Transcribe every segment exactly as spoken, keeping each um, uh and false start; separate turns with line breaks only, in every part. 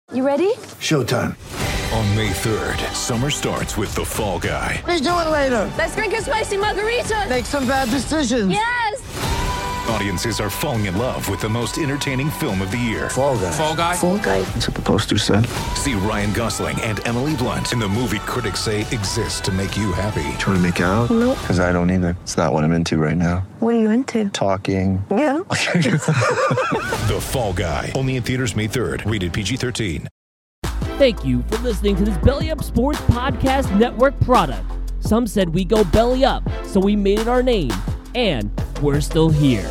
You ready?
Showtime.
On May third, summer starts with The Fall Guy.
Let's do it later.
Let's drink a spicy margarita.
Make some bad decisions.
Yes!
Audiences are falling in love with the most entertaining film of the year.
Fall Guy.
Fall Guy?
Fall guy.
That's what the poster said.
See Ryan Gosling and Emily Blunt in the movie critics say exists to make you happy.
Trying to make it out?
Nope.
Because I don't either. It's not what I'm into right now.
What are you into?
Talking.
Yeah.
The Fall Guy. Only in theaters May third. Rated P G thirteen.
Thank you for listening to this Belly Up Sports Podcast Network product. Some said we go belly up, so we made it our name, and we're still here.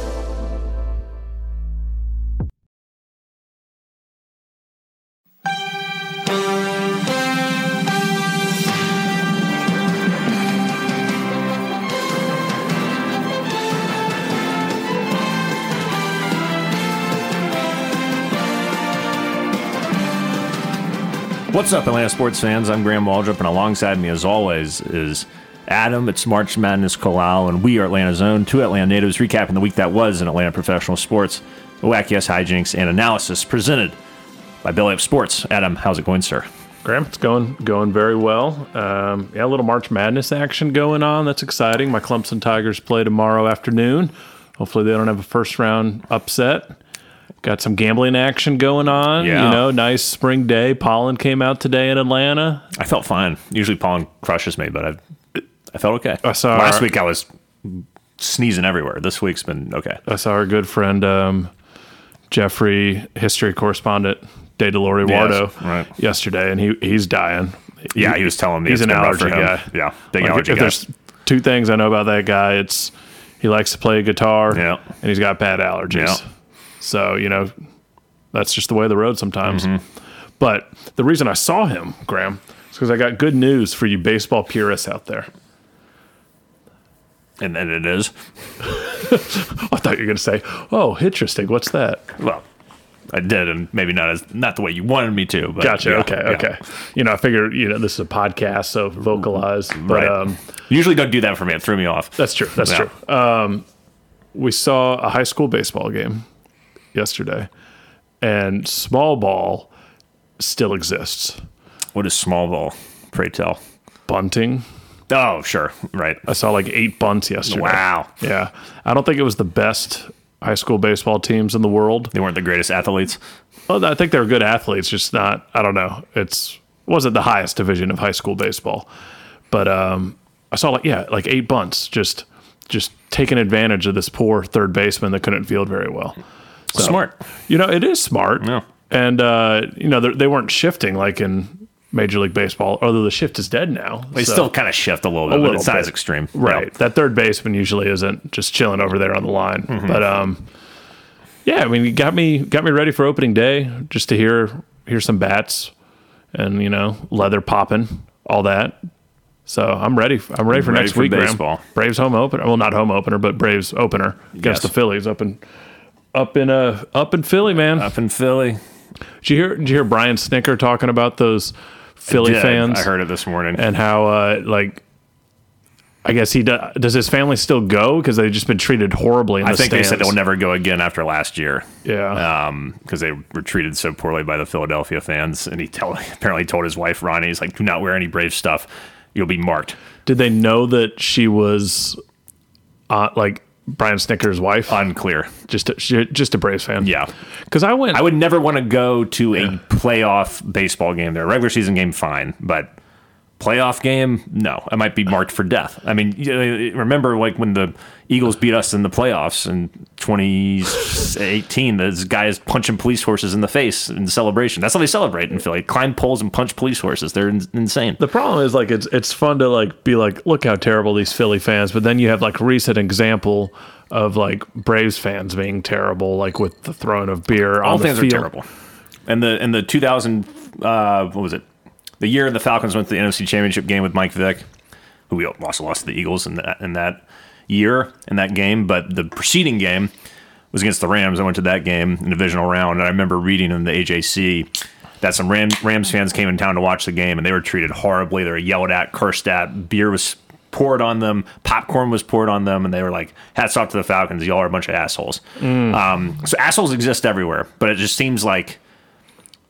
What's up, Atlanta sports fans? I'm Graham Waldrop, and alongside me, as always, is Adam. It's March Madness Kalal, and we are Atlanta's own two Atlanta natives recapping the week that was in Atlanta professional sports, wacky-ass hijinks, and analysis presented by Belly Up Sports. Adam, how's it going, sir?
Graham, it's going going very well. Um, yeah, a little March Madness action going on. That's exciting. My Clemson Tigers play tomorrow afternoon. Hopefully they don't have a first-round upset. Got some gambling action going on.
Yeah.
You know, nice spring day. Pollen came out today in Atlanta.
I felt fine. Usually pollen crushes me, but I I felt okay.
I saw
Last
our,
week I was sneezing everywhere. This week's been okay.
I saw our good friend um, Jeffrey, history correspondent, De DeLore Wardo,
Yes, right.
yesterday, and he he's dying.
Yeah, he was telling me
he's
it's
an
been rough
allergy
for him.
guy.
Yeah, big
Like,
allergy
if
guy.
there's two things I know about that guy, it's he likes to play guitar,
Yeah.
and he's got bad allergies.
Yeah.
So, you know, that's just the way of the road sometimes.
Mm-hmm.
But the reason I saw him, Graham, is because I got good news for you baseball purists out there.
And then it is.
I thought you were going to say, oh, interesting. What's that?
Well, I did, and maybe not as not the way you wanted me to. But
Gotcha.
yeah,
okay.
yeah.
Okay. You know, I figured, you know, this is a podcast, so vocalize. But
Right.
um,
Usually don't do that for me. It threw me off.
that's true. That's
Yeah.
true. Um, we saw a high school baseball game yesterday, and small ball still exists.
What is small ball? Pray tell.
Bunting.
Oh, sure. Right.
I saw like eight bunts yesterday.
Wow.
Yeah. I don't think it was the best high school baseball teams in the world.
They weren't the greatest athletes.
Well, I think they were good athletes, just not, I don't know. It's wasn't the highest division of high school baseball. But um, I saw like, yeah, like eight bunts just just taking advantage of this poor third baseman that couldn't field very well. So,
Smart.
You know, it is smart.
Yeah.
And, uh, you know, they weren't shifting like in Major League Baseball, although the shift is dead now.
They
so-
still kind of shift a little bit,
A
but
little
it's not
bit.
as extreme.
Right.
Yeah.
That third baseman usually isn't just chilling over there on the line.
Mm-hmm.
But um yeah, I mean, you got me got me ready for opening day just to hear hear some bats and, you know, leather popping, all that. So I'm ready. I'm ready for
Ready
next
for
week, Graham.
baseball.
Braves home opener. Well, not home opener, but Braves opener against
Yes.
the Phillies up in up in uh up in Philly, man.
Up in Philly.
Did you hear did you hear Brian Snicker talking about those Philly
Did.
fans?
I heard it this morning.
And how uh like I guess he do, does his family still go because they've just been treated horribly in the
I think
stands.
they said they'll never go again after last year.
Yeah.
Um, because they were treated so poorly by the Philadelphia fans. And he tell, apparently told his wife, Ronnie, he's like, do not wear any Brave stuff. You'll be marked.
Did they know that she was uh, like Brian Snicker's wife?
Unclear.
just a, she- just a Braves fan.
Yeah.
Because I went.
I would never want to go to a playoff baseball game there. Regular season game, fine. But playoff game, no. I might be marked for death. I mean, you know, remember like when the Eagles beat us in the playoffs in twenty eighteen, those guys punching police horses in the face in celebration. That's how they celebrate in Philly. Climb poles and punch police horses. They're in- insane.
The problem is like it's it's fun to like be like, look how terrible these Philly fans, but then you have like recent example of like Braves fans being terrible, like with the throwing of beer
All
on the
fans are
field.
terrible. And the in the two thousand, uh, what was it? The year the Falcons went to the N F C Championship game with Mike Vick, who we also lost to the Eagles in that in that year in that game. But the preceding game was against the Rams. I went to that game in the divisional round, and I remember reading in the A J C that some Ram, Rams fans came in town to watch the game, and they were treated horribly. They were yelled at, cursed at. Beer was poured on them. Popcorn was poured on them, and they were like, hats off to the Falcons. Y'all are a bunch of assholes. Mm. Um, so assholes exist everywhere, but it just seems like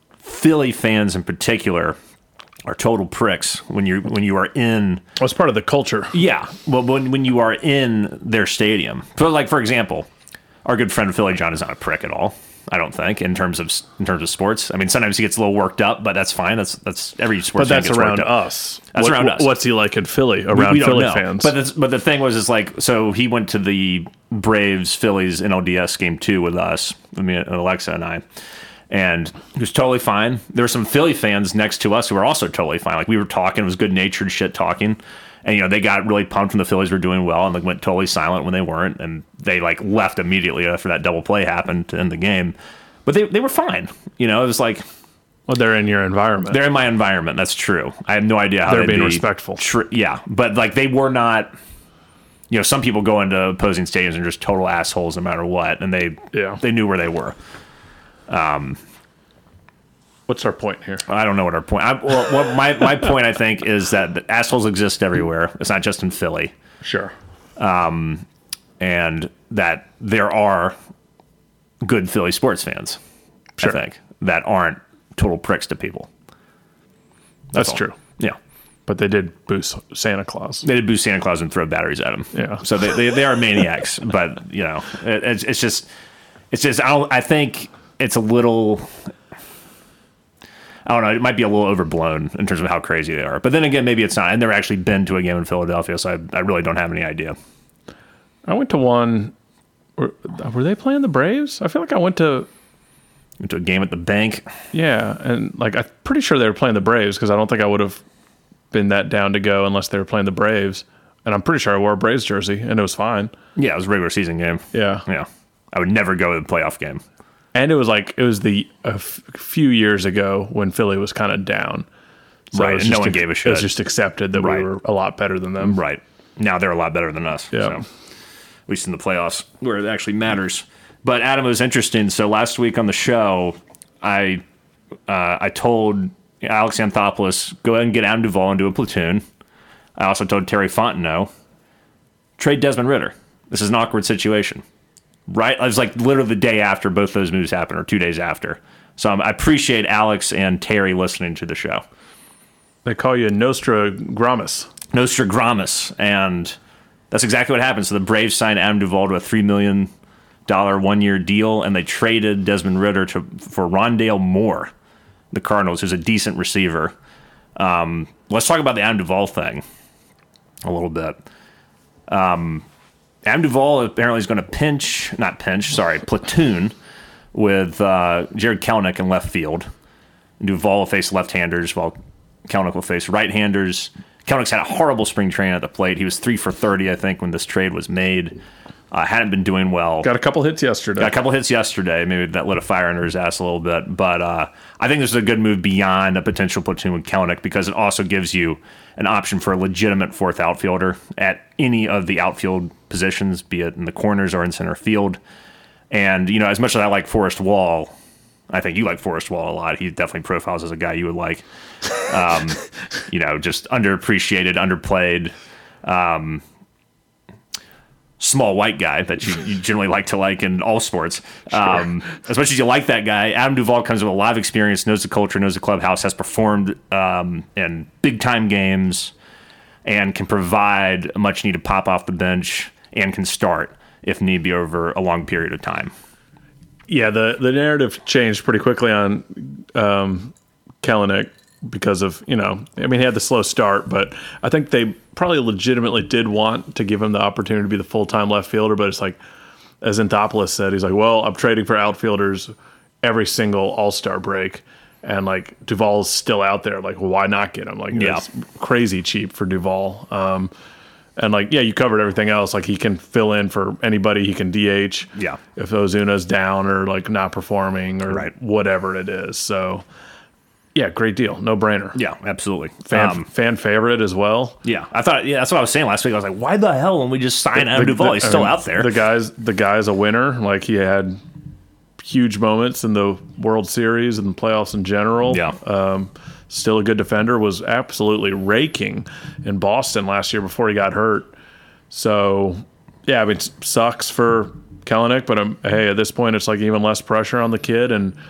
Philly fans in particular are total pricks when you when you are in.
Well, it's part of the culture.
Yeah, well, when when you are in their stadium. So, like for example, our good friend Philly John is not a prick at all. I don't think in terms of in terms of sports. I mean, sometimes he gets a little worked up, but that's fine. That's that's every sports.
But that's
fan gets
around
worked up.
us.
That's
what,
around us.
What's he like in Philly? Around
we, we
Philly
don't know.
fans.
But the, but the thing was, is like so he went to the Braves Phillies N L D S game two with us, with me and Alexa and I. And he was totally fine. There were some Philly fans next to us who were also totally fine. Like we were talking, it was good natured shit talking. And you know, they got really pumped when the Phillies were doing well and like went totally silent when they weren't. And they like left immediately after that double play happened to end the game. But they they were fine. You know, it was like
well, they're in your environment.
They're in my environment. That's true. I have no idea how
they're
they'd
being
be
respectful.
Tr- yeah, but like they were not. You know, some people go into opposing stadiums and are just total assholes no matter what, and they
yeah.
they knew where they were. Um.
What's our point here?
I don't know what our point. I, well, what my my point I think is that assholes exist everywhere. It's not just in Philly.
Sure.
Um, and that there are good Philly sports fans. Sure. I think that aren't total pricks to people.
That's,
That's
true.
Yeah.
But they did boost Santa Claus.
They did boost Santa Claus and throw batteries at him.
Yeah.
So they they, they are maniacs. But you know, it, it's it's just it's just I don't I think it's a little. I don't know. It might be a little overblown in terms of how crazy they are. But then again, maybe it's not. I've never actually been to a game in Philadelphia, so I, I really don't have any idea.
I went to one. Were, were they playing the Braves? I feel like I went to...
Went to a game at the bank.
Yeah, and like I'm pretty sure they were playing the Braves because I don't think I would have been that down to go unless they were playing the Braves. And I'm pretty sure I wore a Braves jersey, and it was fine.
Yeah, it was a regular season game.
Yeah.
Yeah. I would never go to the playoff game.
And it was like, it was the a f- few years ago when Philly was kind of down. So
right, and no one gave a shit.
It was just accepted that
right.
we were a lot better than them.
Right. Now they're a lot better than us.
Yeah.
So, at least in the playoffs, where it actually matters. But Adam, it was interesting. So last week on the show, I uh, I told Alex Anthopoulos, go ahead and get Adam Duvall into a platoon. I also told Terry Fontenot, trade Desmond Ritter. This is an awkward situation. Right? It was like literally the day after both those moves happened, or two days after. So um, I appreciate Alex and Terry listening to the show.
They call you Nostradamus.
Nostradamus. And that's exactly what happened. So the Braves signed Adam Duvall to a three million dollars one-year deal, and they traded Desmond Ritter to, for Rondale Moore, the Cardinals, who's a decent receiver. Um, let's talk about the Adam Duvall thing a little bit. Um... Adam Duvall apparently is going to pinch, not pinch, sorry, platoon with uh, Jared Kelenic in left field. Duvall will face left-handers while Kelenic will face right-handers. Kelenic's had a horrible spring training at the plate. He was three for thirty, I think, when this trade was made. Uh, hadn't been doing well.
Got a couple hits yesterday.
Got a couple hits yesterday. Maybe that lit a fire under his ass a little bit. But uh, I think this is a good move beyond a potential platoon with Kelenic because it also gives you an option for a legitimate fourth outfielder at any of the outfield positions, be it in the corners or in center field. And, you know, as much as I like Forrest Wall, I think you like Forrest Wall a lot. He definitely profiles as a guy you would like. Um, you know, just underappreciated, underplayed, um, small white guy that you, you generally like to like in all sports. Sure. Um, as much as you like that guy, Adam Duvall comes with a lot of experience, knows the culture, knows the clubhouse, has performed um, in big-time games, and can provide a much-needed pop off the bench and can start, if need be, over a long period of time.
Yeah, the, the narrative changed pretty quickly on um, Kelenic because of, you know, I mean, he had the slow start, but I think they probably legitimately did want to give him the opportunity to be the full-time left fielder, but it's like, as Anthopoulos said, he's like, well, I'm trading for outfielders every single all-star break, and like Duvall's still out there. Like, well, why not get him? Like,
yeah.
It's crazy cheap for Duvall. Um, and like, yeah, you covered everything else. Like, he can fill in for anybody. He can D H.
Yeah.
If Ozuna's down or like not performing or
right.
whatever it is. So, yeah, great deal. No brainer.
Yeah, absolutely.
Fan,
um,
fan favorite as well.
Yeah, I thought. Yeah, that's what I was saying last week. I was like, why the hell when we just sign Adam Duvall? He's still
I mean,
out there.
The guy's the guy's a winner. Like, he had huge moments in the World Series and the playoffs in general.
Yeah.
Um, still a good defender. Was absolutely raking in Boston last year before he got hurt. So, yeah, I mean, it sucks for Kelenic, but um, hey, at this point, it's like even less pressure on the kid. And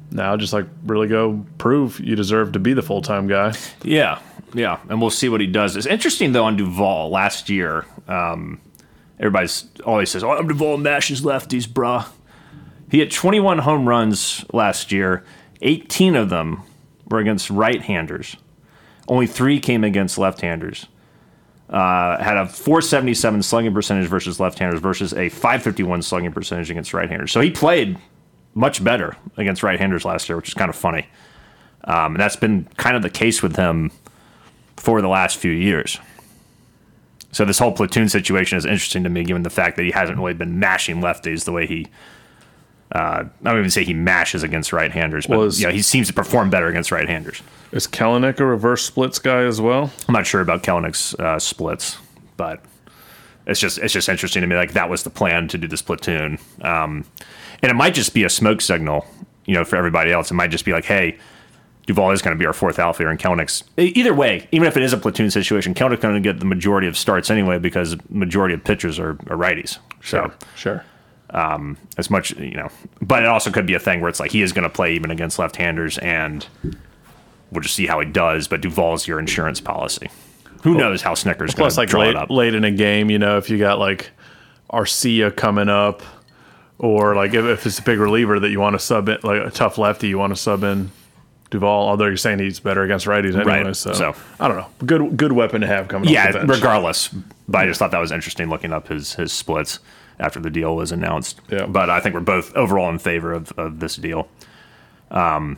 now just like really go prove you deserve to be the full time guy.
Yeah, yeah, and we'll see what he does. It's interesting though on Duvall last year. Um, everybody's always says, "Oh, I'm Duvall mashes lefties, bruh." He had twenty-one home runs last year. eighteen of them were against right-handers. Only three came against left-handers. Uh, had a four seventy-seven slugging percentage versus left-handers versus a five fifty-one slugging percentage against right-handers. So he played much better against right-handers last year, which is kind of funny. Um, and that's been kind of the case with him for the last few years. So this whole platoon situation is interesting to me, given the fact that he hasn't really been mashing lefties the way he. Uh, I don't even say he mashes against right-handers, but
Was,
you know, he seems to perform better against right-handers.
Is Kelenic a reverse splits guy as well?
I'm not sure about Kelenic's uh, splits, but it's just it's just interesting to me. Like that was the plan to do this platoon, um, and it might just be a smoke signal, you know, for everybody else. It might just be like, hey, Duvall is going to be our fourth outfielder, and Kelenic's either way. Even if it is a platoon situation, Kelenic's going to get the majority of starts anyway because the majority of pitchers are, are righties.
Sure,
So,
sure.
Um, as much, you know, but it also could be a thing where it's like he is going to play even against left-handers, and we'll just see how he does. But Duvall's your insurance policy. Who well, knows how Snicker's going
plus
to
like
draw
late,
it up?
late in a game, you know, if you got like Arcia coming up, or like if, if it's a big reliever that you want to sub in, like a tough lefty, you want to sub in Duvall. Although you're saying he's better against righties anyway,
Right.
so,
So-
I don't know. Good good weapon to have coming.
Yeah,
off the bench.
regardless. But I just thought that was interesting looking up his his splits after the deal was announced.
Yeah.
But I think we're both overall in favor of, of this deal. Um,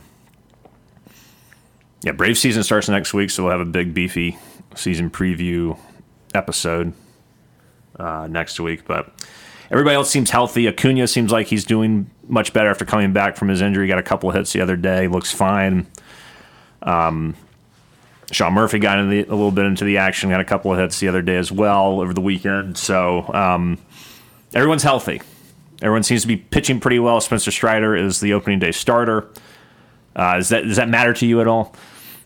yeah, Brave season starts next week, so we'll have a big, beefy season preview episode uh, next week. But everybody else seems healthy. Acuna seems like he's doing much better after coming back from his injury. Got a couple of hits the other day. Looks fine. Um, Sean Murphy got in the, a little bit into the action. Got a couple of hits the other day as well over the weekend. So um, everyone's healthy. Everyone seems to be pitching pretty well. Spencer Strider is the opening day starter. Uh, does that does that matter to you at all?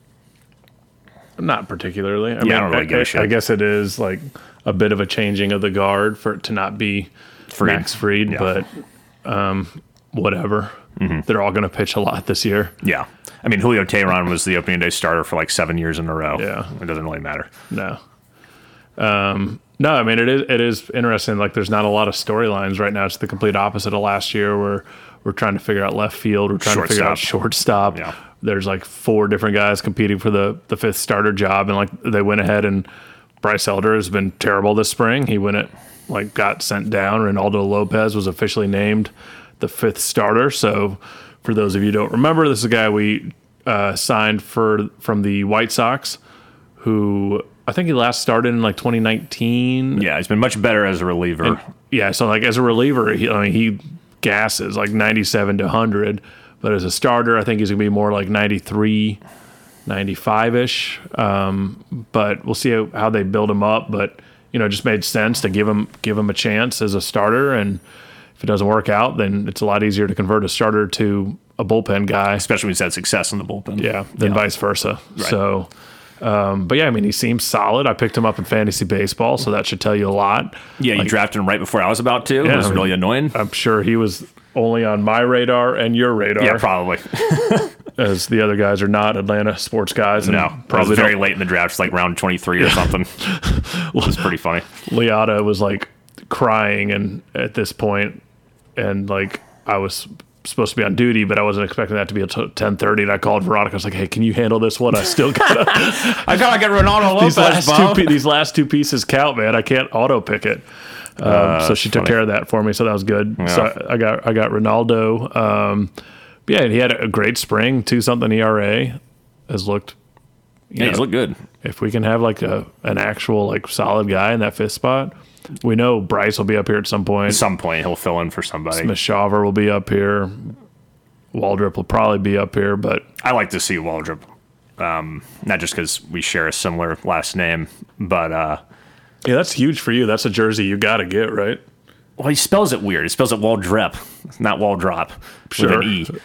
Not particularly. I
Yeah,
mean,
I don't really give a
I,
shit.
I guess it is like a bit of a changing of the guard for it to not be
Fried.
Max Fried,
Yeah.
but um, whatever. Mm-hmm. They're all going to pitch a lot this year.
Yeah. I mean, Julio Teheran was the opening day starter for like seven years in a row.
Yeah.
It doesn't really matter.
No. Um, no, I mean, it is it is interesting. Like, there's not a lot of storylines right now. It's the complete opposite of last year where we're trying to figure out left field. We're trying to figure out shortstop.
Yeah.
There's like four different guys competing for the, the fifth starter job. And like they went ahead and Bryce Elder has been terrible this spring. He went it like got sent down. Reynaldo Lopez was officially named the fifth starter. So for those of you who don't remember, this is a guy we uh, signed for from the White Sox who I think he last started in like twenty nineteen.
Yeah, he's been much better as a reliever.
And, yeah, so like as a reliever, he, I mean, he gasses like ninety-seven to one hundred. But as a starter, I think he's going to be more like ninety-tee, ninety-five-ish. Um, but we'll see how, how they build him up. But, you know, it just made sense to give him give him a chance as a starter. And if it doesn't work out, then it's a lot easier to convert a starter to a bullpen guy.
Especially when he's had success in the bullpen.
Yeah, than
Yeah.
vice versa.
Right.
So, um, but yeah, I mean, he seems solid. I picked him up in fantasy baseball, so that should tell you a lot.
Yeah, you
Like,
drafted him right before I was about to.
Yeah,
it was
I mean,
really annoying.
I'm sure he was only on my radar and your radar.
Yeah, probably.
As the other guys are not Atlanta sports guys. And
No,
probably
probably very
don't-
late in the draft, it's like round twenty-three or something. It was pretty funny.
Leota was like crying and at this point, and like I was supposed to be on duty, but I wasn't expecting that to be until ten thirty. And I called Veronica. I was like, "Hey, can you handle this one? I still gotta.
I gotta get Ronaldo Lopez,
these last
Bob.
two, pe- these last two pieces count, man. I can't auto pick it." Um,
Uh,
so she took
funny.
care of that for me, so that was good.
Yeah.
So I, I got I got Ronaldo. Um, yeah, he had a great spring. Two something E R A has looked. you
Yeah, he's
know,
looked good.
If we can have like a an actual like solid guy in that fifth spot, we know Bryce will be up here at some point.
At some point, he'll fill in for somebody.
Smith Shaver will be up here. Waldrop will probably be up here, but
I like to see Waldrop, um, not just because we share a similar last name, but uh,
yeah, that's huge for you. That's a jersey you got to get, right?
well, he spells it weird. He spells it Waldrep, not Waldrop,
Sure.
with an E.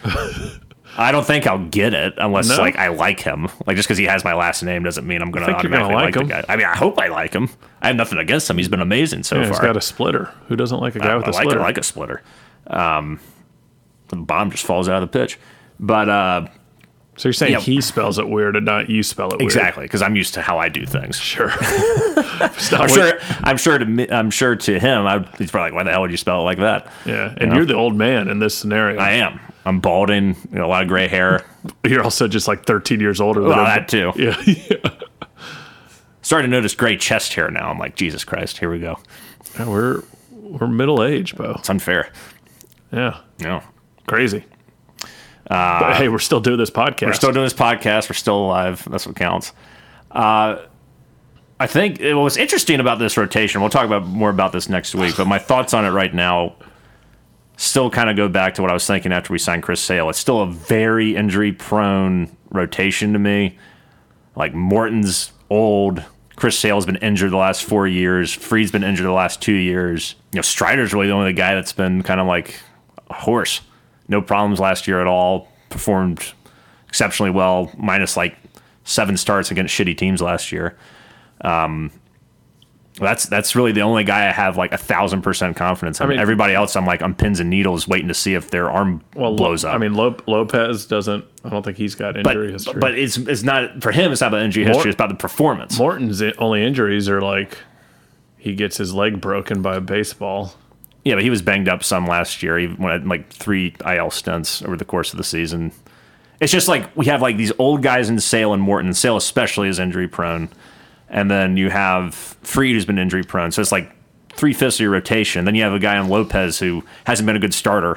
I don't think I'll get it unless
No?
like I like him. Like just because he has my last name doesn't mean I'm going to
think you're gonna
automatically like,
like
the guy. I mean, I hope I like him. I have nothing against him. He's been amazing so
Yeah,
far.
he's got a splitter. Who doesn't like a guy
I,
with
I
a
like,
splitter?
I like a splitter. Um, the bomb just falls out of the pitch. But uh,
So you're saying
Yeah.
he spells it weird and not you spell it weird?
exactly, because I'm used to how I do things.
Sure. It's not
I'm
what-
sure. I'm sure to me, I'm sure to him, I, he's probably like, "Why the hell would you spell it like that?"
Yeah, and
You know?
you're the old man in this scenario.
I am. I'm balding. You know, a lot of gray hair.
You're also just like thirteen years older than
Well,
him.
that too.
Yeah, yeah.
Starting to notice gray chest hair now. I'm like, Jesus Christ, here we go.
Yeah, we're we're middle aged, Bo.
It's unfair.
Yeah,
No.
crazy. but hey, we're still doing this podcast.
We're still doing this podcast. We're still alive. That's what counts. Uh, I think it, what's interesting about this rotation, we'll talk about more about this next week, but my thoughts on it right now still kind of go back to what I was thinking after we signed Chris Sale. It's still a very injury-prone rotation to me. Like, Morton's old. Chris Sale's been injured the last four years. Freed's been injured the last two years. You know, Strider's really the only guy that's been kind of like a horse. No problems last year at all. Performed exceptionally well, minus like seven starts against shitty teams last year. Um, that's that's really the only guy I have like a thousand percent confidence in.
I mean-
Everybody else, I'm like on pins and needles, waiting to see if their arm
well,
blows up.
I mean, Lo- Lopez doesn't. I don't think he's got injury
but
history.
but it's it's not for him. It's not about injury
Mor-
history. It's about the performance.
Morton's i- only injuries are like he gets his leg broken by a baseball.
Yeah, but he was banged up some last year. He went like three I L stints over the course of the season. It's just like we have like these old guys in Sale and Morton. Sale especially is injury prone, and then you have Freed who's been injury prone. So it's like three fifths of your rotation. Then you have a guy on Lopez who hasn't been a good starter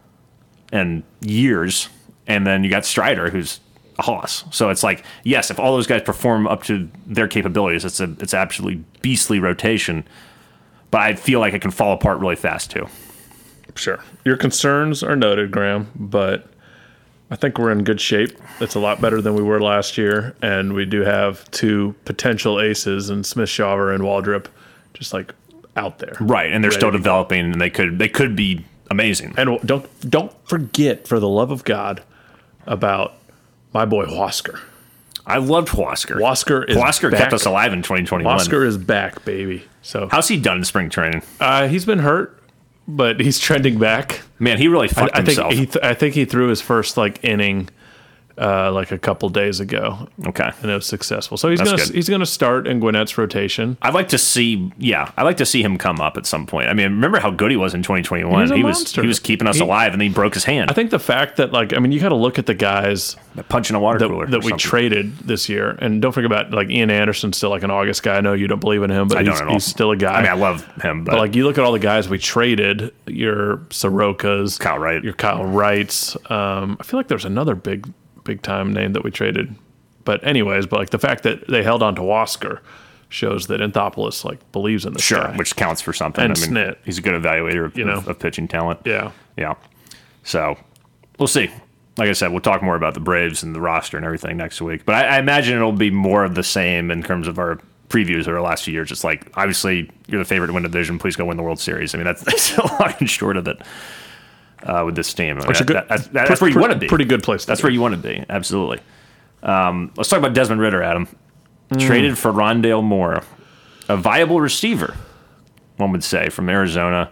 in years, and then you got Strider who's a hoss. So it's like, yes, if all those guys perform up to their capabilities, it's a it's absolutely beastly rotation. But I feel like it can fall apart really fast too.
Sure. Your concerns are noted, Graham, but I think we're in good shape. It's a lot better than we were last year, and we do have two potential aces in Smith Shawver and Waldrop just like out there.
Right, and they're
Ready
still
to go.
developing, and they could they could be amazing.
And don't don't forget, for the love of God, about my boy Huasker.
I loved Huasker.
Huasker is
Huasker
back.
kept us alive in twenty twenty-one.
Huasker is back, baby. So
How's he done in spring training?
uh, he's been hurt, but he's trending back.
Man, he really
I,
fucked
I think
himself.
he th- I think he threw his first like inning uh, like a couple days ago,
okay.
and it was successful. So he's
That's
gonna
good.
he's gonna start in Gwinnett's rotation.
I'd like to see, yeah, I'd like to see him come up at some point. I mean, remember how good he was in twenty twenty-one?
He was a
he was
monster.
he was keeping us
He-
alive, and then he broke his hand.
I think the fact that like I mean you got to look at the guys
punching a water
that,
cooler
that
or
we
something.
traded this year, and don't forget about like Ian Anderson's still like an August guy. I know you don't believe in him, but
I
he's,
don't at all.
he's still a guy.
I mean, I love him, but,
But like you look at all the guys we traded, your Sorokas,
Kyle Wright.
your Kyle Wrights. Um, I feel like there's another big, big time name that we traded. But anyways, but like the fact that they held on to Huasker shows that Anthopoulos like believes in this
sure,
guy.
which counts for something.
And
I mean,
Snit.
he's a good evaluator of,
You know.
of, of pitching talent.
yeah,
Yeah. So we'll see. Like I said, we'll talk more about the Braves and the roster and everything next week. But I, I imagine it'll be more of the same in terms of our previews of our last few years. It's like, obviously, you're the favorite to win the division. Please go win the World Series. I mean, that's, that's a long short of it uh, with this team. I mean,
Which a
that-
good-
that- that's, that's where you
Pre-
want to be.
Pretty good place. To
That's
be.
where you want to be. Absolutely. Um, let's talk about Desmond Ritter, Adam. Traded for Rondale Moore, a viable receiver, one would say, from Arizona.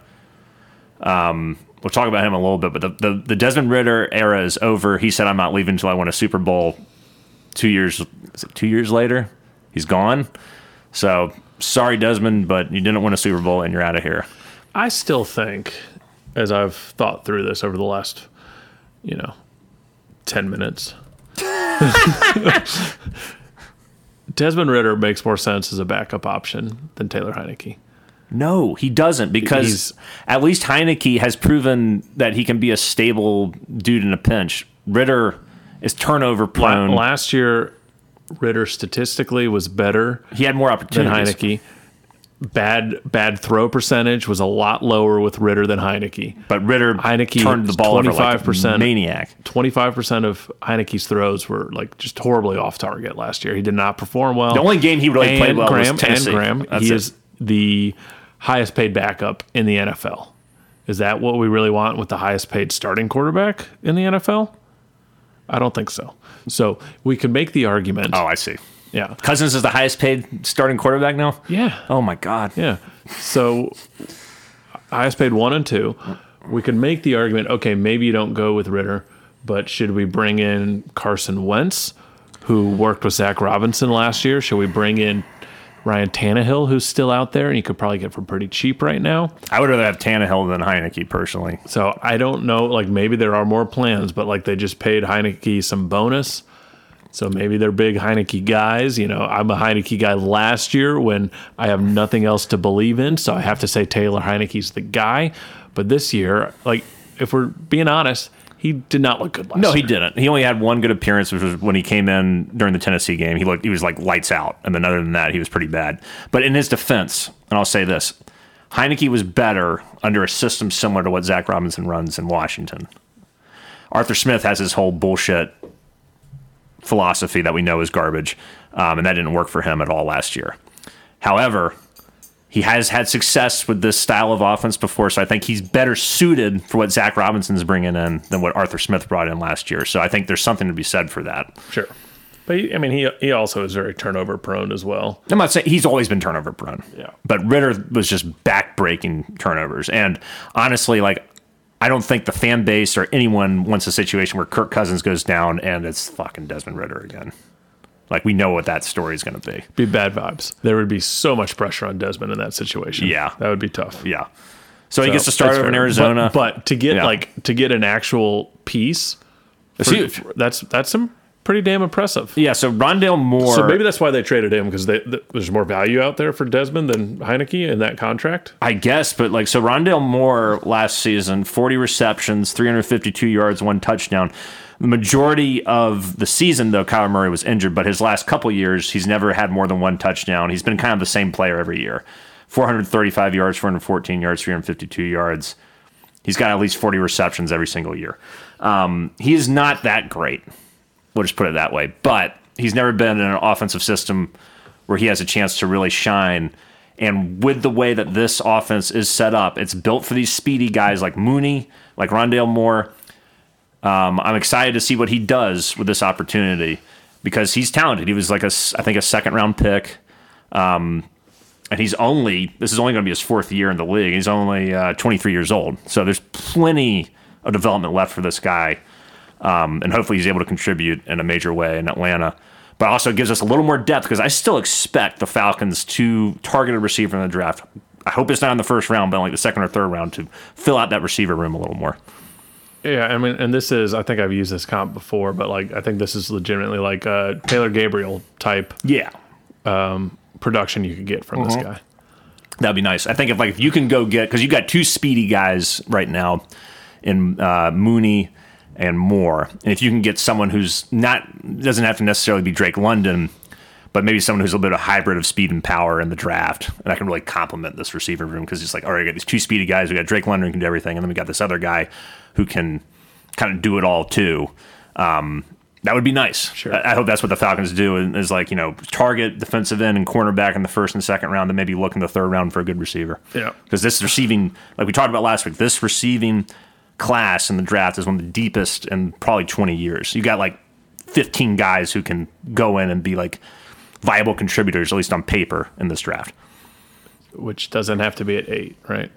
Um, we'll talk about him a little bit, but the, the, the Desmond Ritter era is over. He said, I'm not leaving until I win a Super Bowl. Two years, is it two years later, he's gone. So, sorry, Desmond, but you didn't win a Super Bowl and you're out of here.
I still think, as I've thought through this over the last, you know, ten minutes, Desmond Ritter makes more sense as a backup option than Taylor Heineke.
No, he doesn't, because
He's-
at least Heineke has proven that he can be a stable dude in a pinch. Ritter is turnover
La-
prone.
Last year, Ritter statistically was better
he had more
than
opportunities.
Heineke. Bad bad throw percentage was a lot lower with Ritter than Heineke.
But Ritter
Heineke
turned the ball over like a
twenty-five percent
maniac.
twenty-five percent of Heineke's throws were like just horribly off target last year. He did not perform well.
The only game he really
and
played well
Graham,
was Tennessee.
And Graham,
That's
he
it.
is the highest paid backup in the N F L. Is that what we really want with the highest paid starting quarterback in the N F L? I don't think so. So we could make the argument.
Oh, I see.
Yeah.
Cousins is the highest paid starting quarterback now?
Yeah.
Oh, my God.
Yeah. So highest paid one and two. We could make the argument, okay, maybe you don't go with Ritter, but should we bring in Carson Wentz, who worked with Zach Robinson last year? Should we bring in Ryan Tannehill, who's still out there and you could probably get for pretty cheap right now?
I would rather have Tannehill than Heineke, personally.
So I don't know. Like, maybe there are more plans, but like they just paid Heineke some bonus. So maybe they're big Heineke guys. You know, I'm a Heineke guy last year when I have nothing else to believe in. So I have to say Taylor Heineke's the guy. But this year, like, if we're being honest, he did not look good last
No,
year.
he didn't. He only had one good appearance, which was when he came in during the Tennessee game. He looked, he was like lights out, and then other than that, he was pretty bad. But in his defense, and I'll say this, Heineke was better under a system similar to what Zach Robinson runs in Washington. Arthur Smith has his whole bullshit philosophy that we know is garbage, um, and that didn't work for him at all last year. However, he has had success with this style of offense before, so I think he's better suited for what Zach Robinson's bringing in than what Arthur Smith brought in last year. So I think there's something to be said for that.
Sure. But, he, I mean, he he also is very turnover prone as well.
I'm not saying he's always been turnover prone.
Yeah.
But Ritter was just back-breaking turnovers. And honestly, like, I don't think the fan base or anyone wants a situation where Kirk Cousins goes down and it's fucking Desmond Ritter again. Like, we know what that story is going to be.
Be bad vibes. There would be so much pressure on Desmond in that situation.
Yeah.
That would be tough.
Yeah. So, he
So,
gets to start
that's
over in
fair.
Arizona.
But, but to get
Yeah.
like to get an actual piece,
It's
for-
huge.
That's that's some pretty damn impressive.
Yeah, so Rondale Moore.
So maybe that's why they traded him, because th- there's more value out there for Desmond than Heineke in that contract.
I guess, but like, so Rondale Moore last season, forty receptions, three hundred fifty-two yards, one touchdown. The majority of the season, though, Kyler Murray was injured, but his last couple years, he's never had more than one touchdown. He's been kind of the same player every year. four hundred thirty-five yards, four hundred fourteen yards, three hundred fifty-two yards. He's got at least forty receptions every single year. Um, he is not that great. We'll just put it that way. But he's never been in an offensive system where he has a chance to really shine. And with the way that this offense is set up, it's built for these speedy guys like Mooney, like Rondale Moore. Um, I'm excited to see what he does with this opportunity because he's talented. He was like a, I think, a second round pick. Um, and he's only, this is only going to be his fourth year in the league. He's only uh, twenty-three years old. So there's plenty of development left for this guy. Um, and hopefully he's able to contribute in a major way in Atlanta. But also it gives us a little more depth because I still expect the Falcons to target a receiver in the draft. I hope it's not in the first round, but in like the second or third round to fill out that receiver room a little more.
Yeah, I mean, and this is, I think I've used this comp before, but like I think this is legitimately like a Taylor Gabriel type
Yeah.
production you could get from this guy.
That'd be nice. I think if like if you can go get, because you got two speedy guys right now in uh, Mooney and Moore, and if you can get someone who's not, doesn't have to necessarily be Drake London, but maybe someone who's a little bit of a hybrid of speed and power in the draft, and I can really complement this receiver room because it's like, all right, we got these two speedy guys, we got Drake London who can do everything, and then we got this other guy who can kind of do it all too. Um, that would be nice.
Sure.
I, I hope that's what the Falcons do is like, you know, target defensive end and cornerback in the first and second round, and maybe look in the third round for a good receiver.
Yeah.
Because this receiving, like we talked about last week, this receiving class in the draft is one of the deepest in probably twenty years. You got like fifteen guys who can go in and be like viable contributors, at least on paper, in this draft.
Which doesn't have to be at eight, right?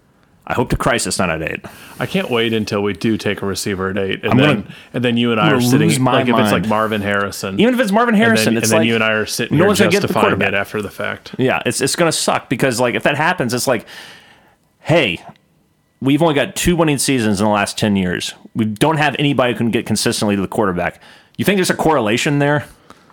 I hope to Christ it's not at eight.
I can't wait until we do take a receiver at eight, and
I'm
then
gonna-
and then you and I
I'm
are
gonna
sitting
lose my
like if it's like
mind.
Marvin Harrison,
Even if it's Marvin Harrison,
and then,
it's
and then
like
you and I are sitting
no
here
one's gonna get the
justifying
quarterback.
it after the fact.
Yeah, it's it's going to suck because like if that happens, it's like, hey, we've only got two winning seasons in the last ten years. We don't have anybody who can get consistently to the quarterback. You think there's a correlation there?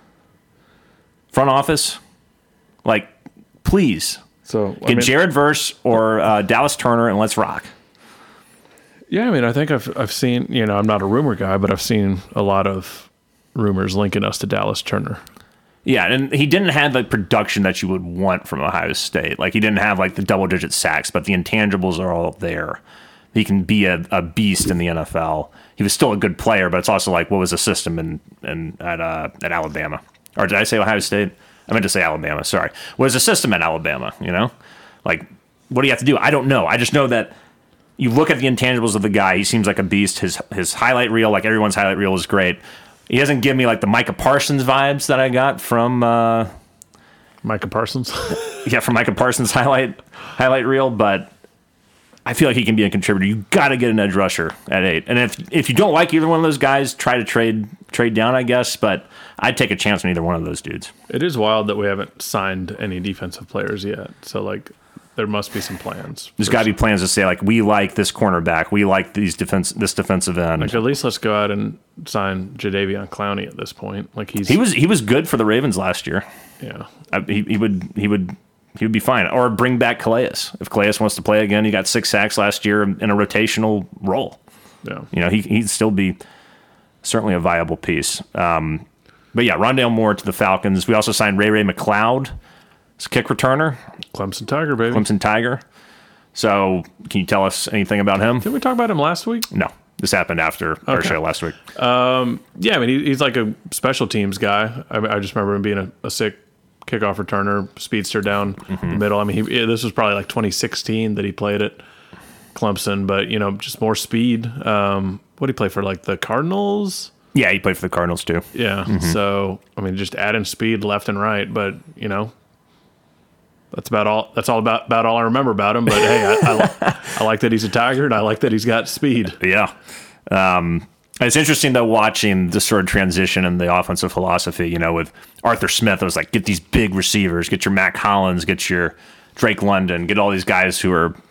Front office? Like, please.
So I
Get
mean,
Jared Verse or uh, Dallas Turner and let's rock.
yeah, I mean, I think I've I've seen, you know, I'm not a rumor guy, but I've seen a lot of rumors linking us to Dallas Turner.
Yeah, and he didn't have the production that you would want from Ohio State. Like, he didn't have, like, the double-digit sacks, but the intangibles are all there. He can be a, a beast in the N F L. He was still a good player, but it's also like, what was the system in, in at uh, at Alabama? Or did I say Ohio State? I meant to say Alabama, sorry. What was the system at Alabama, you know? Like, what do you have to do? I don't know. I just know that you look at the intangibles of the guy, he seems like a beast. His his highlight reel, like everyone's highlight reel, is great. He doesn't give me like the Micah Parsons vibes that I got from uh,
Micah Parsons.
yeah from Micah Parsons highlight highlight reel, but I feel like he can be a contributor. You got to get an edge rusher at eight. And if if you don't like either one of those guys, try to trade trade down, I guess. But I'd take a chance on either one of those dudes.
It is wild that we haven't signed any defensive players yet. So, like, there must be some plans.
There's got to be plans to say, like, we like this cornerback. We like these defense this defensive end.
Like, at least let's go out and sign Jadeveon Clowney at this point. Like, he's
He was he was good for the Ravens last year.
yeah.
I, he, he would he would he would be fine. Or bring back Calais if Calais wants to play again. He got six sacks last year in a rotational role.
Yeah.
You know, he he'd still be certainly a viable piece. Um, but yeah, Rondale Moore to the Falcons. We also signed Ray Ray McLeod as kick returner,
Clemson Tiger, baby.
Clemson Tiger. So, can you tell us anything about him?
Did we talk about him last week?
No, this happened after our
Okay.
show last week.
Yeah, I mean, he, he's like a special teams guy. I, I just remember him being a, a sick kickoff returner, speedster down
Mm-hmm.
the middle. I mean, he, this was probably like twenty sixteen that he played at Clemson, but, you know, just more speed. Um, what did he play for, like the Cardinals?
Yeah, he played for the Cardinals too.
Yeah,
Mm-hmm.
so, I mean, just adding speed left and right, but, you know, that's about all. That's all about, about all I remember about him. But hey, I, I, li- I like that he's a Tiger, and I like that he's got speed.
Yeah. Um, it's interesting, though, watching the sort of transition in the offensive philosophy, you know, with Arthur Smith. It was like, get these big receivers, get your Mac Hollins, get your Drake London, get all these guys who are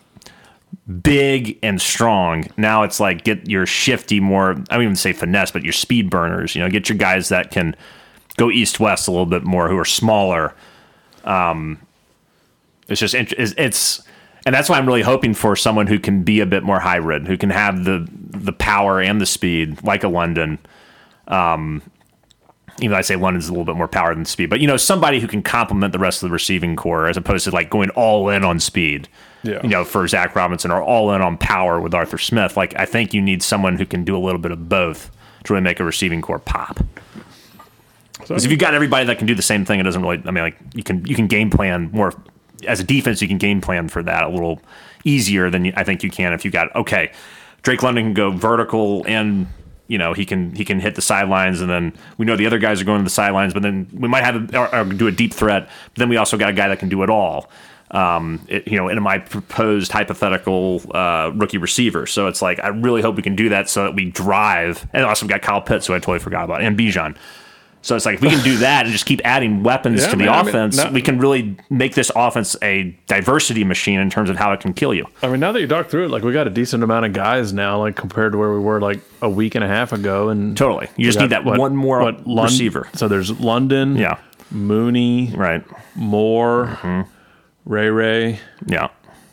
big and strong. Now it's like, get your shifty, more, I don't even say finesse, but your speed burners, you know, get your guys that can go east-west a little bit more, who are smaller. Um, it's just, it's, it's And that's why I'm really hoping for someone who can be a bit more hybrid, who can have the the power and the speed, like a London. Um, even though I say London's a little bit more power than speed, but you know, somebody who can complement the rest of the receiving core, as opposed to like going all in on speed.
Yeah.
You know, for Zach Robinson, or all in on power with Arthur Smith. Like, I think you need someone who can do a little bit of both to really make a receiving core pop. Because if you've got everybody that can do the same thing, it doesn't really. I mean, like you can you can game plan more. As a defense, you can game plan for that a little easier than you, I think you can if you got, okay, Drake London can go vertical and, you know, he can he can hit the sidelines, and then we know the other guys are going to the sidelines, but then we might have a, or, or do a deep threat, but then we also got a guy that can do it all. Um, it, you know, in my proposed hypothetical uh, rookie receiver. So it's like, I really hope we can do that so that we drive. And also we got Kyle Pitts, who I totally forgot about, and Bijan. So it's like, if we can do that and just keep adding weapons
Yeah,
to the
man, I mean,
offense,
that-
we can really make this offense a diversity machine in terms of how it can kill you.
I mean, now that you talk through it, like we got a decent amount of guys now, like compared to where we were like a week and a half ago. And
Totally. You
we
just
got,
need that
what-
one more
what, Lon-
receiver.
So there's London,
Yeah.
Mooney,
Right.
Moore,
Mm-hmm.
Ray Ray,
Yeah.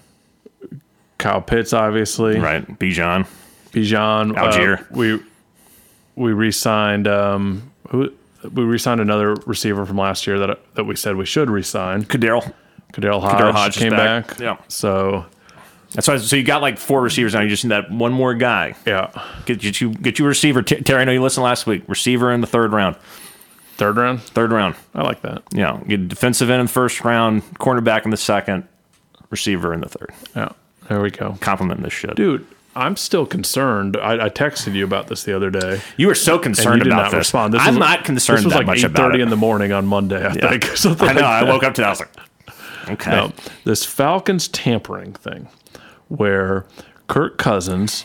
Kyle Pitts, obviously,
Right. Bijan.
Bijan,
Algier.
Uh, we we re-signed. Um, who we re-signed another receiver from last year that that we said we should re-sign.
Kadarius.
Kadarius Hodge,
Kadarius Hodge is
came
back.
back.
Yeah.
So
That's why. So you got like four receivers now. You just need that one more guy.
yeah,
Get, get you get you a receiver. T- Terry, I know you listened last week. Receiver in the third round.
third round.
Third round.
I like that.
Yeah. Get defensive end in the first round, cornerback in the second, receiver in the third.
Yeah, there we go,
Compliment this shit.
dude. I'm still concerned. I, I texted you about this the other day.
You were so
And
concerned
you did
about
not
this.
respond. This
I'm
was,
not concerned
this was
that
like
much
eight
about
thirty
it.
in the morning on Monday, I
Yeah.
think. Something
I know.
like
I
that.
woke up to that. I was like, okay.
No, this Falcons tampering thing, where Kirk Cousins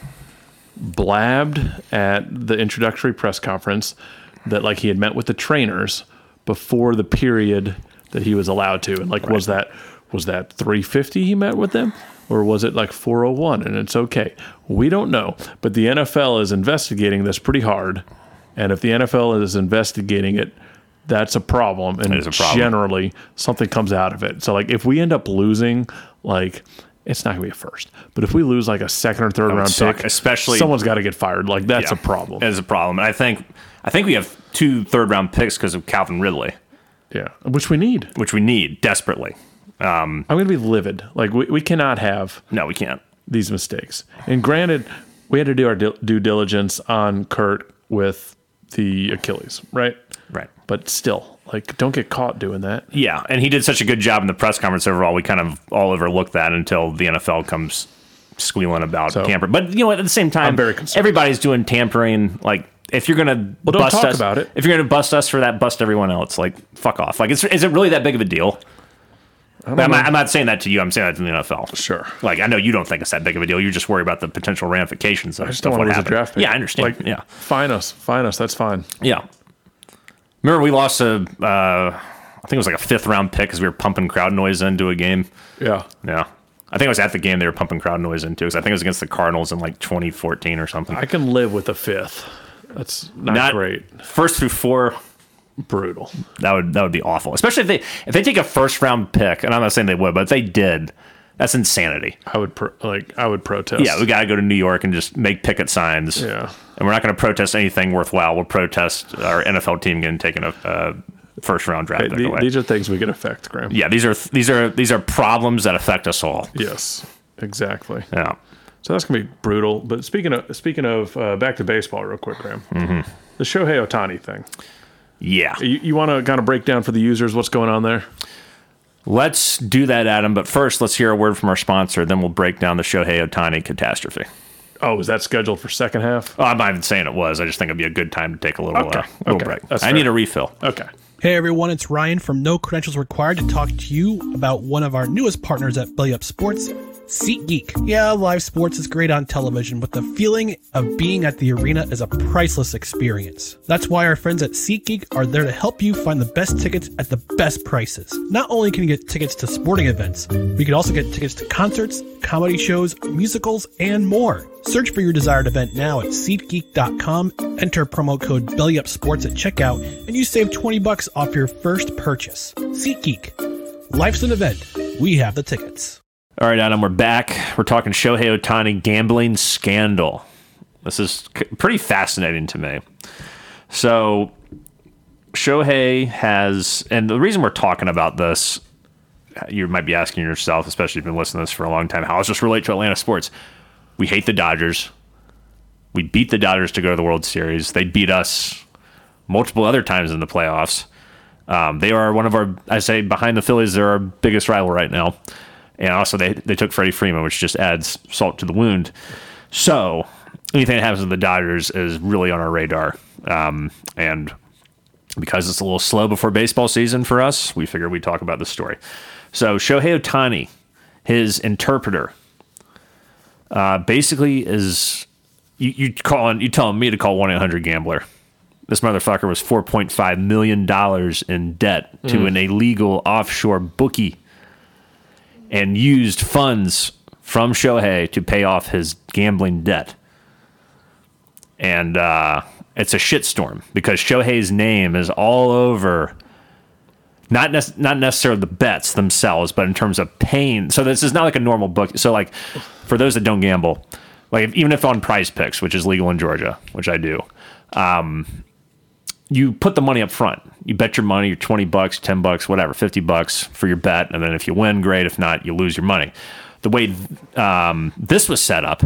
blabbed at the introductory press conference that like he had met with the trainers before the period that he was allowed to, and like was that was that three fifty he met with them, or was it like four oh one? And it's okay, we don't know, but the N F L is investigating this pretty hard, and if the N F L is investigating it, that's a problem, and
is a problem.
generally something comes out of it. So like if we end up losing, like it's not gonna be a first, but if we lose like a second or third
would
round
suck,
pick,
especially-
someone's got to get fired. Like that's
Yeah.
a problem.
It is a problem. And I think I think we have two third round picks because of Calvin Ridley,
Yeah, which we need.
which we need desperately.
I'm gonna be livid. Like we, we cannot have
No, we can't.
these mistakes. And granted, we had to do our dil- due diligence on Kurt with the Achilles, right?
Right.
But still, like, don't get caught doing that.
Yeah, and he did such a good job in the press conference overall. We kind of all overlooked that until the N F L comes squealing about
So-
tampering. But you know what? At the same time,
I'm very concerned.
everybody's doing tampering. Like, if you're gonna
don't
bust
talk
us,
about it.
if you're gonna bust us for that, bust everyone else. Like, fuck off. Like, it's, is it really that big of a deal? I'm not, I'm not saying that to you. I'm saying that to the N F L.
Sure.
Like, I know you don't think it's that big of a deal. You're just worried about the potential ramifications of
I just
stuff
don't want
what
to lose a
happened.
draft pick.
Yeah, I understand.
Like,
yeah.
Fine us. Fine us. That's fine.
Yeah. Remember, we lost a, uh, I think it was like a fifth round pick because we were pumping crowd noise into a game.
Yeah.
Yeah. I think it was at the game they were pumping crowd noise into because I think it was against the Cardinals in like twenty fourteen or something.
I can live with a fifth. That's not,
Not
great.
First through four.
Brutal.
That would that would be awful, especially if they if they take a first round pick, and I'm not saying they would, but if they did, that's insanity.
I would pro- like I would protest.
Yeah, we got to go to New York and just make picket signs.
Yeah,
and we're not going to protest anything worthwhile. We'll protest our N F L team getting taken a uh, first round draft
hey,
pick
the,
away.
These are things we can affect, Graham.
Yeah, these are these are these are problems that affect us all.
Yes, exactly.
Yeah.
So that's gonna be brutal. But speaking of speaking of uh, back to baseball, real quick, Graham.
Mm-hmm.
The Shohei Ohtani thing.
Yeah.
You, you want to kind of break down for the users what's going on there?
Let's do that, Adam. But first, let's hear a word from our sponsor. Then we'll break down the Shohei Ohtani catastrophe.
Oh, is that scheduled for second half?
Oh, I'm not even saying it was. I just think it'd be a good time to take a little,
Okay.
uh, little
Okay.
break.
That's
I
fair.
need a refill.
Okay.
Hey everyone, it's Ryan from No Credentials Required to talk to you about one of our newest partners at Belly Up Sports, SeatGeek. Yeah, live sports is great on television, but the feeling of being at the arena is a priceless experience. That's why our friends at SeatGeek are there to help you find the best tickets at the best prices. Not only can you get tickets to sporting events, but you can also get tickets to concerts, comedy shows, musicals, and more. Search for your desired event now at SeatGeek dot com, enter promo code BellyUpSports at checkout, and you save twenty bucks off your first purchase. SeatGeek. Life's an event. We have the tickets.
All right, Adam, we're back. We're talking Shohei Ohtani gambling scandal. This is c- pretty fascinating to me. So, Shohei has, and the reason we're talking about this, you might be asking yourself, especially if you've been listening to this for a long time, how does this relate to Atlanta sports? We hate the Dodgers. We beat the Dodgers to go to the World Series. They beat us multiple other times in the playoffs. Um, they are one of our, I say, behind the Phillies, they're our biggest rival right now. And also, they they took Freddie Freeman, which just adds salt to the wound. So, anything that happens with the Dodgers is really on our radar. Um, and because it's a little slow before baseball season for us, we figured we'd talk about this story. So, Shohei Ohtani, his interpreter, uh, basically is you you call you telling me to call one eight hundred gambler. This motherfucker was four point five million dollars in debt to
Mm.
an illegal offshore bookie, and used funds from Shohei to pay off his gambling debt. And uh, it's a shitstorm because Shohei's name is all over, not nec- not necessarily the bets themselves, but in terms of paying. So this is not like a normal book. So like, for those that don't gamble, like if, even if on Prize Picks, which is legal in Georgia, which I do, um, you put the money up front. You bet your money, your twenty bucks, ten bucks, whatever, fifty bucks for your bet. And then if you win, great. If not, you lose your money. The way um, this was set up,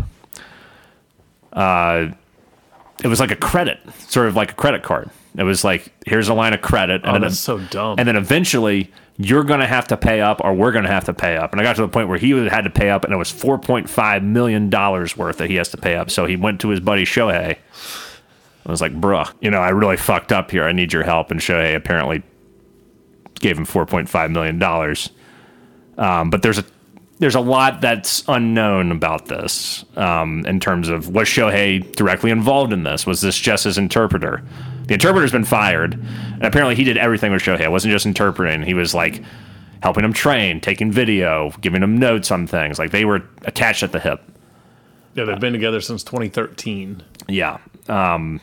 uh, it was like a credit, sort of like a credit card. It was like, here's a line of credit. And
Oh,
then
that's so dumb.
And then eventually you're going to have to pay up or we're going to have to pay up. And I got to the point where he had to pay up and it was four point five million dollars worth that he has to pay up. So he went to his buddy Shohei. I was like, bruh, you know, I really fucked up here. I need your help. And Shohei apparently gave him four point five million dollars. Um, but there's a there's a lot that's unknown about this um, in terms of was Shohei directly involved in this? Was this just his interpreter? The interpreter's been fired, and apparently he did everything with Shohei. It wasn't just interpreting. He was like helping him train, taking video, giving him notes on things. Like they were attached at the hip.
Yeah, they've been together since twenty thirteen.
Yeah. Um,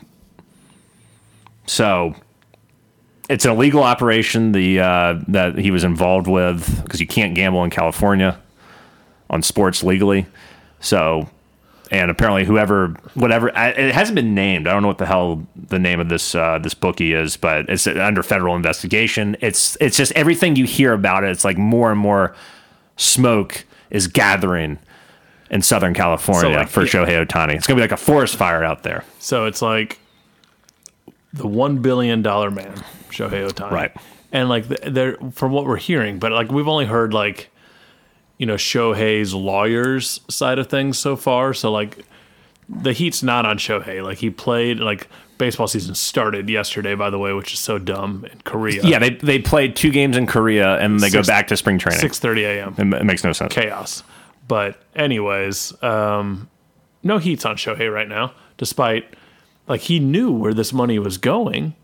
so it's an illegal operation the uh, that he was involved with because you can't gamble in California on sports legally. So, and apparently whoever, whatever, I, it hasn't been named. I don't know what the hell the name of this uh, this bookie is, but it's under federal investigation. It's it's just everything you hear about it. It's like more and more smoke is gathering in Southern California
So, like,
for
yeah.
Shohei Ohtani. It's gonna be like a forest fire out there.
So it's like the one billion dollar man, Shohei Ohtani,
Right.
And like they're from what we're hearing, but like we've only heard like you know Shohei's lawyers side of things so far. So like the heat's not on Shohei. Like he played like baseball season started yesterday, by the way, which is so dumb in Korea.
Yeah, they they played two games in Korea and they
Six-
go back to spring training.
six thirty a.m.
It, it makes no sense.
Chaos. But anyways, um, no heat's on Shohei right now, despite like he knew where this money was going.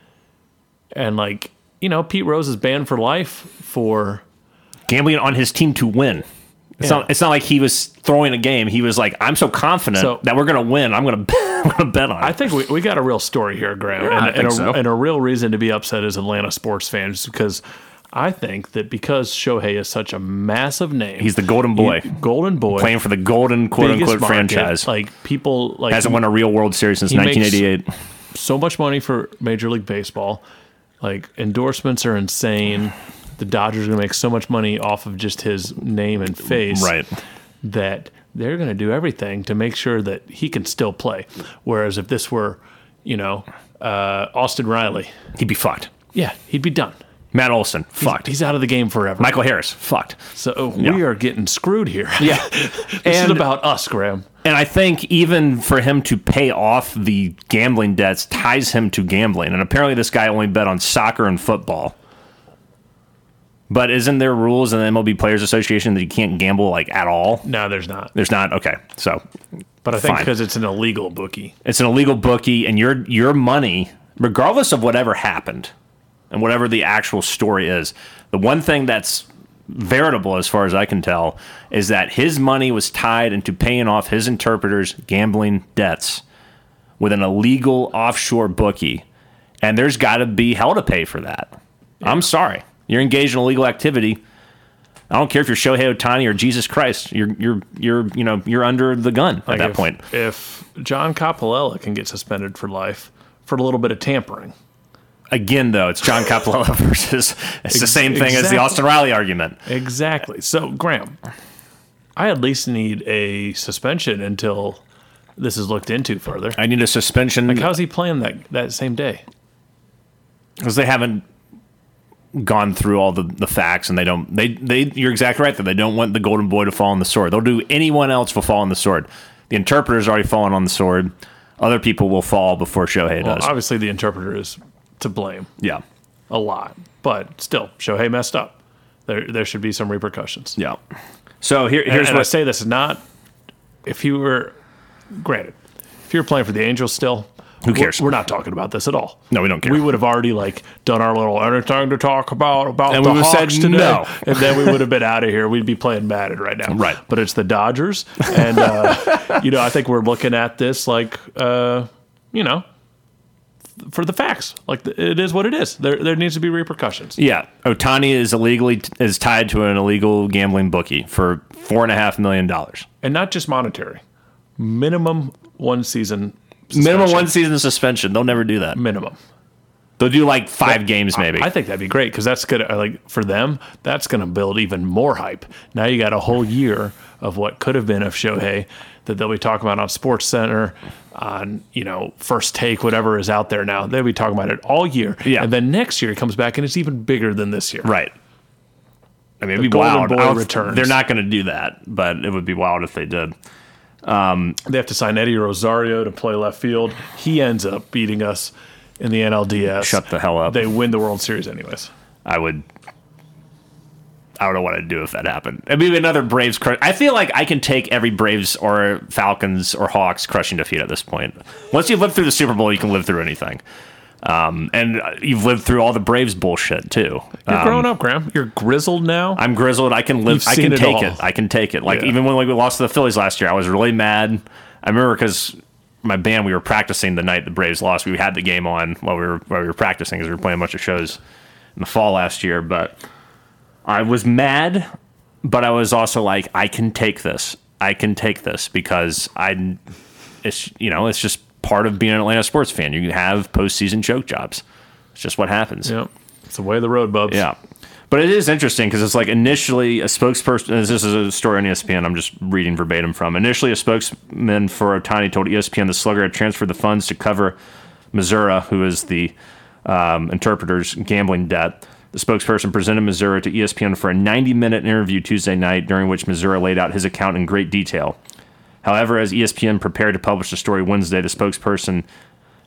And like, you know, Pete Rose is banned for life for
Gambling on his team to win. It's
Yeah.
not. It's not like he was throwing a game. He was like, "I'm so confident
So-
that we're going to win. I'm going to. I'm going to bet on it."
I think we, we got a real story here, Graham.
Yeah,
and,
I think
and, a,
so.
and a real reason to be upset as Atlanta sports fans because I think that because Shohei is such a massive name.
He's the golden boy.
you- golden boy.
Playing for the golden quote
biggest
unquote
market,
franchise.
Like people like
Hasn't won a real World Series since
he makes-
nineteen eighty-eight.
so much money for Major League Baseball. Like endorsements are insane. The Dodgers are going to make so much money off of just his name and face.
Right.
That they're going to do everything to make sure that he can still play. Whereas if this were, you know, uh, Austin Riley,
He'd be fucked.
yeah, he'd be done.
Matt Olson, fucked.
He's out of the game forever.
Michael Harris, fucked.
So
Yeah.
we are getting screwed here.
Yeah.
this
And-
is about us, Graham.
And I think even for him to pay off the gambling debts ties him to gambling. And apparently this guy only bet on soccer and football. But isn't there rules in the M L B Players Association that you can't gamble like at all?
No, there's not.
There's not. Okay, so
But I think
fine.
because it's an illegal bookie.
It's an illegal bookie, and your your money, regardless of whatever happened and whatever the actual story is, the one thing that's veritable, as far as I can tell, is that his money was tied into paying off his interpreter's gambling debts with an illegal offshore bookie, and there's got to be hell to pay for that. I'm sorry, you're engaged in illegal activity. I don't care if you're Shohei Ohtani or Jesus Christ. You're you're you're you know you're under the gun at
Like
that
if,
point.
If John Coppolella can get suspended for life for a little bit of tampering.
Again, though, it's John Coppolella versus it's the same thing as the
Exactly.
Austin Riley argument.
Exactly. So, Graham, I at least need a suspension until this is looked into further.
I need a suspension
Like, how's he playing that, that same day?
because they haven't gone through all the, the facts, and they don't. They they you're exactly right that they don't want the golden boy to fall on the sword. They'll do anyone else will fall on the sword. The interpreter's already fallen on the sword. Other people will fall before Shohei
Well,
does.
obviously, the interpreter is to blame
Yeah,
a lot, but still, Shohei messed up. There, there should be some repercussions.
yeah. So here
And,
here's
and I
what
say this not if you were granted if you were playing for the Angels still.
Who cares?
We're, we're not talking about this at all.
No, we don't care.
We would have already like done our little anything to talk about about
And
the
we would've
Hawks
said
today,
no.
and then we would have been out of here. We'd be playing Madden right now,
Right.
But it's the Dodgers, and uh, you know I think we're looking at this like uh, you know for the facts. Like it is what it is. There there needs to be repercussions.
Yeah, Ohtani is illegally is tied to an illegal gambling bookie for four and a half million dollars.
And not just monetary. Minimum one season.
Minimum
suspension.
one season suspension. They'll never do that.
Minimum.
They'll do like five games maybe.
I think that'd be great because that's gonna like for them. That's gonna build even more hype. Now you got a whole year of what could have been of Shohei that they'll be talking about on Sports Center, on you know First Take, whatever is out there now. They'll be talking about it all year.
Yeah.
And then next year he comes back and it's even bigger than this year.
right. I mean, it'd
The
be
Golden
wild.
Boy
I don't-
returns.
They're not going to do that, but it would be wild if they did.
They have to sign Eddie Rosario to play left field. He ends up beating us in the N L D S.
Shut the hell up.
They win the World Series anyways.
I would. I don't know what I'd do if that happened. It'd be another Braves crush. I feel like I can take every Braves or Falcons or Hawks crushing defeat at this point. Once you've lived through the Super Bowl, you can live through anything. Um, and you've lived through all the Braves bullshit too.
You're
Um,
growing up, Graham. You're grizzled now.
I'm grizzled. I can live.
You've
I
seen
can
it
take
all.
it. I can take it. Like
Yeah.
even when we lost to the Phillies last year, I was really mad. I remember because my band, we were practicing the night the Braves lost. We had the game on while we were while we were practicing because we were playing a bunch of shows in the fall last year. But I was mad, but I was also like, I can take this. I can take this because I. It's you know it's just part of being an Atlanta sports fan. You have postseason choke jobs. It's just what happens.
Yep. It's the way of the road, Bubs.
Yeah. But it is interesting because it's like initially a spokesperson, this is a story on E S P N, I'm just reading verbatim from. Initially, a spokesman for Ohtani told E S P N the Slugger had transferred the funds to cover Missouri, who is the um, interpreter's gambling debt. The spokesperson presented Missouri to E S P N for a ninety-minute interview Tuesday night, during which Missouri laid out his account in great detail. However, as E S P N prepared to publish the story Wednesday, the spokesperson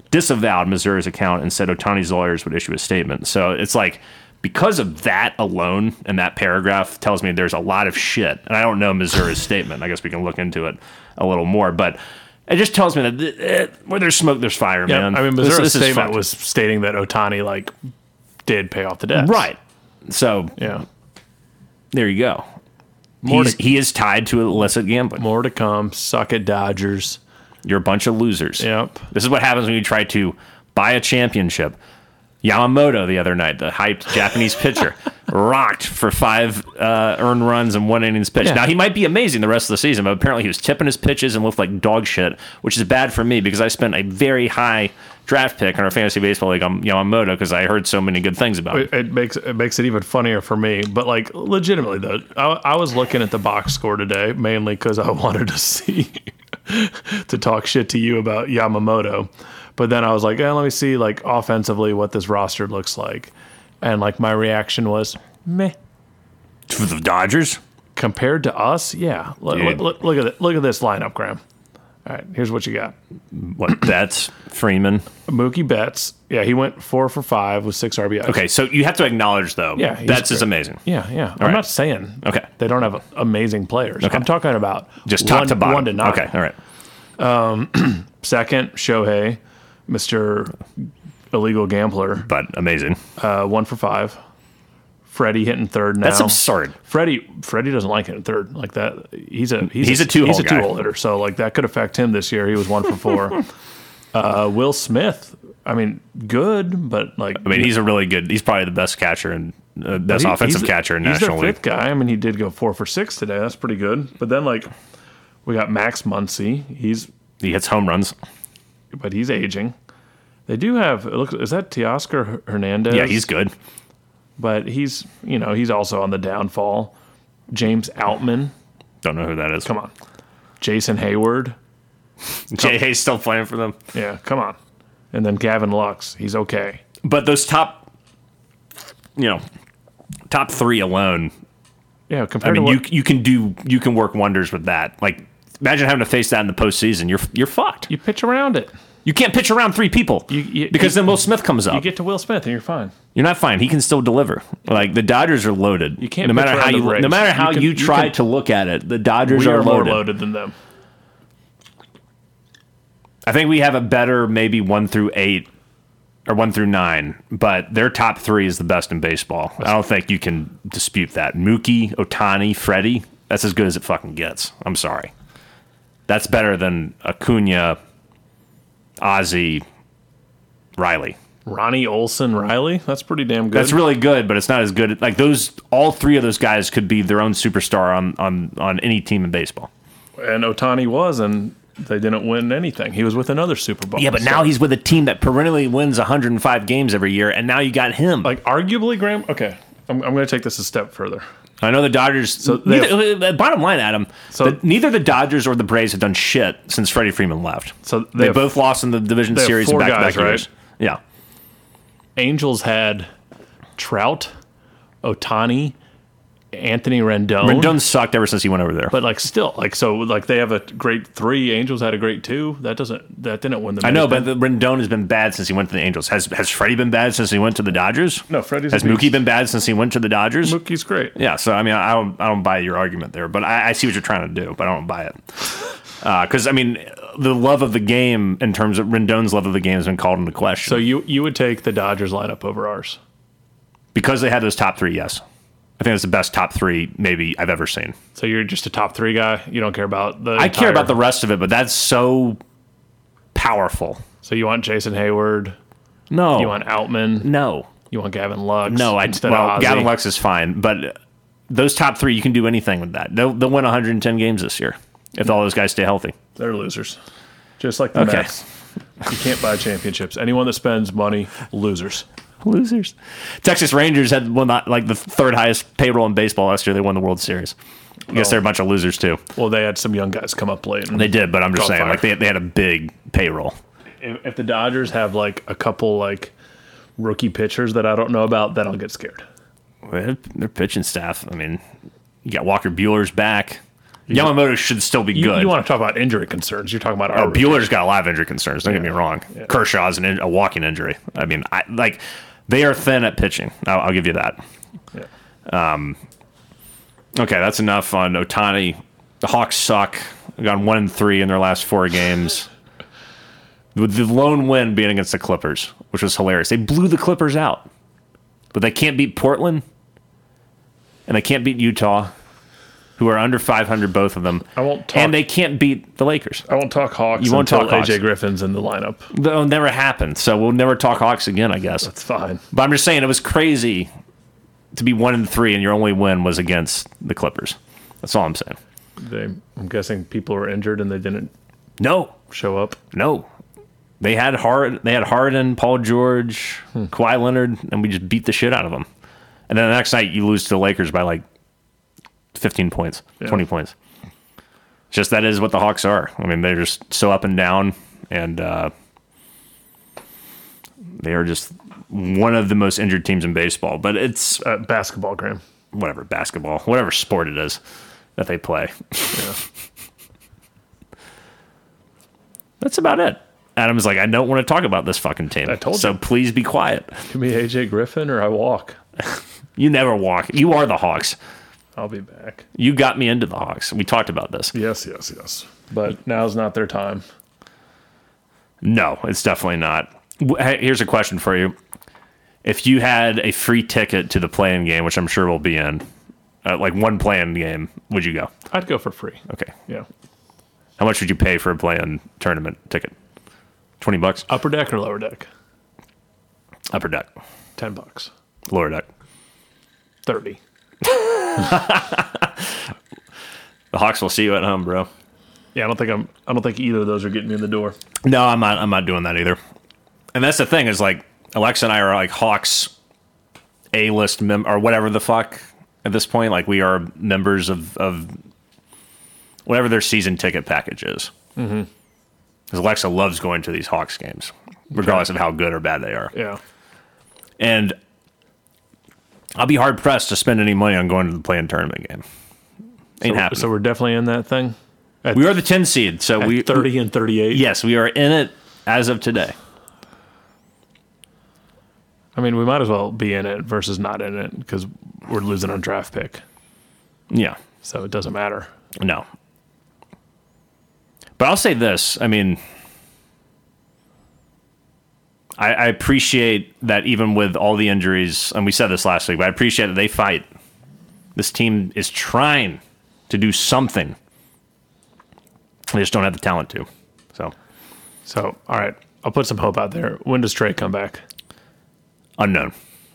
disavowed Missouri's account and said Ohtani's lawyers would issue a statement. So it's like, because of that alone, and that paragraph tells me there's a lot of shit. And I don't know Missouri's statement. I guess we can look into it a little more. But it just tells me that eh, where there's smoke, there's fire,
Yeah,
man.
I mean,
This-
Missouri's
this is
statement
fucked.
was stating that Ohtani like did pay off the debts.
Right. So
Yeah.
there you go.
More
He's,
to-
he is tied to illicit gambling.
More to come. Suck it, Dodgers.
You're a bunch of losers.
Yep.
This is what happens when you try to buy a championship. Yamamoto the other night, the hyped Japanese pitcher, rocked for five uh, earned runs and one innings pitched.
Yeah.
Now, he might be amazing the rest of the season, but apparently he was tipping his pitches and looked like dog shit, which is bad for me because I spent a very high draft pick in our fantasy baseball league on Yamamoto because I heard so many good things about him.
It, it makes it makes it even funnier for me. But like, legitimately though, I, I was looking at the box score today mainly because I wanted to see to talk shit to you about Yamamoto. But then I was like, eh, let me see like offensively what this roster looks like, and like my reaction was meh
For the Dodgers?
compared to us. Yeah, look,
Dude.
look, look at it. Look at this lineup, Graham. All right, here's what you got.
What, Betts, Freeman?
Mookie Betts. Yeah, he went four for five with six R B Is.
Okay, so you have to acknowledge, though,
Yeah, he's
Betts is
great.
amazing.
Yeah, yeah. I'm
right.
not saying
Okay.
they don't have amazing players.
Okay.
I'm talking about
Just top
one,
to bottom.
one to nine.
Okay, all right.
Second, Shohei, Mister Illegal Gambler,
But amazing.
uh, one for five. Freddie hitting third now.
That's absurd.
Freddie Freddie doesn't like hitting third like that. He's a he's,
He's a two-hole
he's a
guy.
two hole hitter. So like that could affect him this year. He was one for four. uh, Will Smith. I mean, good, but like
I mean, he's a really good. He's probably the best catcher and uh, best
he-
offensive
he's-
catcher in
he's
National
their
League.
fifth guy. I mean, he did go four for six today. That's pretty good. But then like we got Max Muncy. He's
He hits home runs.
but he's aging. They do have. It looks is that Teoscar Hernandez?
Yeah, he's good.
But he's you know he's also on the downfall. James Outman.
Don't know who that is.
Come on. Jason Hayward.
Jay Hayes still playing for them.
Yeah, come on. And then Gavin Lux. He's okay.
But those top, you know, top three alone.
Yeah,
I
compared
mean,
to
you
what
you can do you can work wonders with that. Like, imagine having to face that in the postseason. You're you're fucked.
you pitch around it.
You can't pitch around three people
You- you-
because
you-
then Will Smith comes up.
You get to Will Smith and you're fine.
You're not fine. He can still deliver. Like, the Dodgers are loaded.
You can't
no matter
pitch
how
around
you
the Rays.
no matter how
You
you,
can- you
try
can-
to look at it. The Dodgers
We
are,
are more
loaded.
loaded than them.
I think we have a better maybe one through eight or one through nine, but their top three is the best in baseball. I don't think you can dispute that. Mookie, Ohtani, Freddie, that's as good as it fucking gets. I'm sorry. That's better than Acuna, Ozzy, Riley.
Ronnie Olson Riley. That's pretty damn good.
That's really good, but it's not as good. Like, those, all three of those guys could be their own superstar on on on any team in baseball.
And Ohtani was, and they didn't win anything. He was with another Super Bowl.
Yeah, but
So,
now he's with a team that perennially wins one hundred five games every year, and now you got him.
like arguably Graham. Okay, I'm, I'm going to take this a step further.
I know the Dodgers. So
they
neither, uh, bottom line, Adam.
So-
the, neither the Dodgers or the Braves have done shit since Freddie Freeman left.
So
they,
they have-
both lost in the division
they have
series
four
in back-to-back
guys, right?
years. Yeah,
Angels had Trout, Ohtani, Anthony Rendon.
Rendon sucked ever since he went over there.
But like still, like so, like they have a great three. Angels had a great two. That doesn't. That didn't win the.
I know, but the Rendon has been bad since he went to the Angels. Has Has Freddie been bad since he went to the Dodgers?
No, Freddie's
Has
a beast.
Mookie been bad since he went to the Dodgers?
Mookie's great.
Yeah, so I mean, I don't, I don't buy your argument there, but I, I see what you're trying to do, but I don't buy it. Because I mean, the love of the game in terms of Rendon's love of the game has been called into question.
So you you would take the Dodgers lineup over ours?
Because they had those top three, yes. I think it's the best top three maybe I've ever seen.
So you're just a top three guy. You don't care about the.
I care
entire-
about the rest of it, but that's so powerful.
So you want Jason Hayward?
No.
You want Outman?
No.
You want Gavin Lux?
No, I
instead
well,
of Ozzy?
Gavin Lux is fine, but those top three, you can do anything with that. They'll, they'll win one hundred ten games this year if all those guys stay healthy.
They're losers, just like the
Okay.
Mets. You can't buy championships. Anyone that spends money, losers.
Losers. Texas Rangers had one like the third highest payroll in baseball last year. They won the World Series. I guess
Oh.
they're a bunch of losers too.
Well, they had some young guys come up late. and
They did, but I'm just
caught
saying,
fire.
like they they had a big payroll.
If, if the Dodgers have like a couple like rookie pitchers that I don't know about, then I'll get scared.
Well, their pitching staff. I mean, you got Walker Bueller's back. Yamamoto should still be
You,
good.
you want to talk about injury concerns? You're talking about our
Oh, Bueller's got a lot of injury concerns. Don't
Yeah.
get me wrong.
Yeah.
Kershaw's an in, a walking injury. I mean, I, like they are thin at pitching. I'll, I'll give you that.
Yeah.
Um, okay, that's enough on Ohtani. The Hawks suck. They've gone one and three in their last four games. With the lone win being against the Clippers, which was hilarious. They blew the Clippers out, but they can't beat Portland, and they can't beat Utah, who are under five hundred, both of them.
I won't talk,
and they can't beat the Lakers.
I won't talk Hawks
You won't
until
talk
A J
Hawks.
Griffin's in the lineup.
That'll never happen. So we'll never talk Hawks again, I guess.
That's fine.
But I'm just saying it was crazy to be one and three, and your only win was against the Clippers. That's all I'm saying.
They, I'm guessing people were injured and they didn't
No,
show up.
no. They had Hard, They had Harden, Paul George, Kawhi Leonard, and we just beat the shit out of them. And then the next night you lose to the Lakers by like fifteen points,
Yeah.
twenty points. Just that is what the Hawks are. I mean, they're just so up and down, and uh, they are just one of the most injured teams in baseball. But it's
Uh, basketball, Graham.
whatever, basketball, whatever sport it is that they play.
Yeah.
That's about it. Adam's like, I don't want to talk about this fucking team.
I told
so
you.
please be quiet.
Give me A J Griffin or I walk.
You never walk. You are the Hawks.
I'll be back.
You got me into the Hawks. We talked about this.
Yes, yes, yes. But now's not their time.
No, it's definitely not. W- hey, Here's a question for you. If you had a free ticket to the play-in game, which I'm sure we'll be in, uh, like one play-in game, would you go?
I'd go for free.
Okay.
Yeah.
How much would you pay for a play-in tournament ticket? twenty bucks?
Upper deck or lower deck?
Upper deck.
Ten bucks.
Lower deck.
Thirty.
The Hawks will see you at home, bro.
Yeah, I don't think I'm. I don't think either of those are getting me in the door.
No, I'm not. I'm not doing that either. And that's the thing is like Alexa and I are like Hawks A-list mem or whatever the fuck at this point. Like we are members of of whatever their season ticket package is. Mm-hmm. Because Alexa loves going to these Hawks games, regardless of how good or bad they are.
Yeah.
And I'll be hard pressed to spend any money on going to the play-in tournament game. Ain't
so,
happening.
So we're definitely in that thing. At,
We are the ten seed, so
at
we
thirty and thirty-eight.
Yes, we are in it as of today.
I mean, we might as well be in it versus not in it because we're losing our draft pick,
Yeah.
so it doesn't matter.
No. But I'll say this. I mean, I, I appreciate that even with all the injuries, and we said this last week, but I appreciate that they fight. This team is trying to do something. They just don't have the talent to. So,
So, all right, I'll put some hope out there. When does Trey come back?
unknown.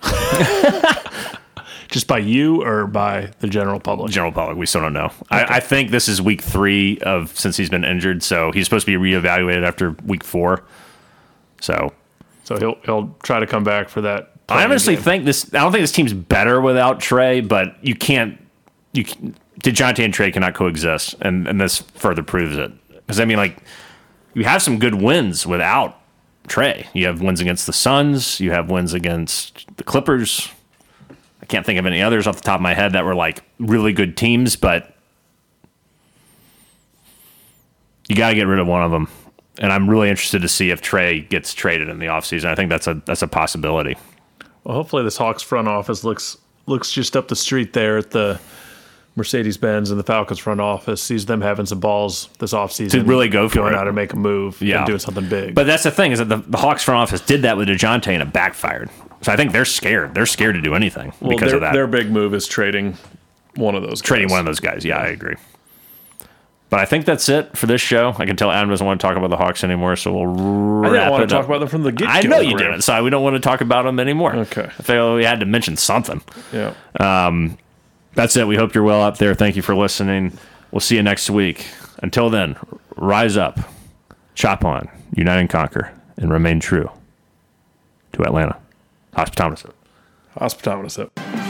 Just by you or by the general public?
General public, we still don't know. I, I think this is week three of since he's been injured, so he's supposed to be reevaluated after week four. So
So he'll he'll try to come back for that.
I
playing
honestly
game.
think this. I don't think this team's better without Trey, but you can't. You DeJounte and Trey cannot coexist, and and this further proves it. Because I mean, like, you have some good wins without Trey. You have wins against the Suns. You have wins against the Clippers. I can't think of any others off the top of my head that were like really good teams, but you got to get rid of one of them. And I'm really interested to see if Trey gets traded in the offseason. I think that's a that's a possibility.
Well, hopefully this Hawks front office looks looks just up the street there at the Mercedes-Benz and the Falcons front office, sees them having some balls this offseason.
To really go for
going
it.
out and make a move
Yeah.
and doing something big.
But that's the thing is that the, the Hawks front office did that with DeJounte and it backfired. So I think they're scared. They're scared to do anything
well,
because
their,
of that.
their big move is trading one of those
Trading
guys.
one of those guys. Yeah, I agree. But I think that's it for this show. I can tell Adam doesn't want to talk about the Hawks anymore, so we'll
I
wrap
didn't want
it
to talk
up.
about them from the get-go.
I know you
Graham.
didn't, so we don't want to talk about them anymore.
Okay.
I feel we had to mention something.
Yeah.
That's it. We hope you're well out there. Thank you for listening. We'll see you next week. Until then, rise up, chop on, unite and conquer, and remain true to Atlanta. Hospitometer.
Hospitometer.